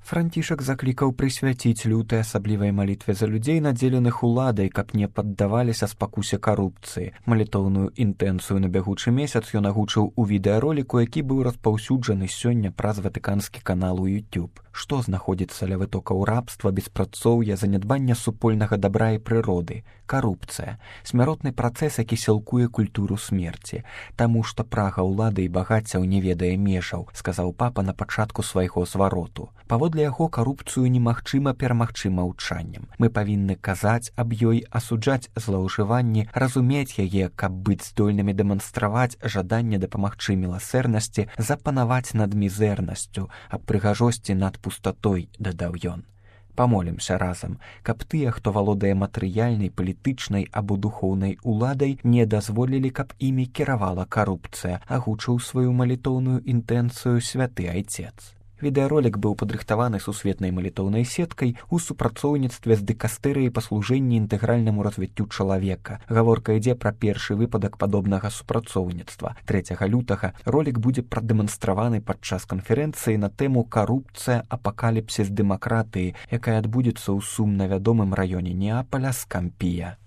Францішак заклікаў прысвяціць лютай асаблівай малітве за людзей, надзеленых уладай, каб не паддаваліся спакусе карупцыі. Малітоўную інтэнцыю на бягучы месяц ён агучыў у відэароліку, які быў распаўсюджаны сёння праз ватыканскі канал у YouTube. Што знаходзіцца ля вытокаў рабства, беспрацоўя, занядбання супольнага дабра і прыроды? Карупцыя. Смяротны працэс, які сілкуе культуру смерці. Таму што прага ўлады і багаццяў не ведае межаў, сказаў папа на пачатку свайго звароту. Паводле яго карупцыю немагчыма перамагчы маўчаннем. Мы павінны казаць аб ёй, асуджаць злоўжыванні, разумець яе, каб быць здольнымі дэманстраваць жаданне дапамагчы міласэрнасці, запанаваць над мізэрнасцю, аб прыгажосці над пустатой, дадаў ён. Памолімся разам, каб тыя, хто валодае матэрыяльнай, палітычнай або духоўнай уладай, не дазволілі, каб імі кіравала карупцыя, агучыў сваю малітоўную інтэнцыю святы айцец. Відэаролік быў падрыхтаваны сусветнай малітоўнай сеткай у супрацоўніцтве з дыкастэрыяй па служэнні інтэгральнаму развіццю чалавека. Гаворка ідзе пра першы выпадак падобнага супрацоўніцтва. 3 лютага ролік будзе прадэманстраваны падчас канферэнцыі на тэму «Карупцыя, апакаліпсіс дэмакратыі», якая адбудзецца ў сумна вядомым раёне Неапаля Скампія.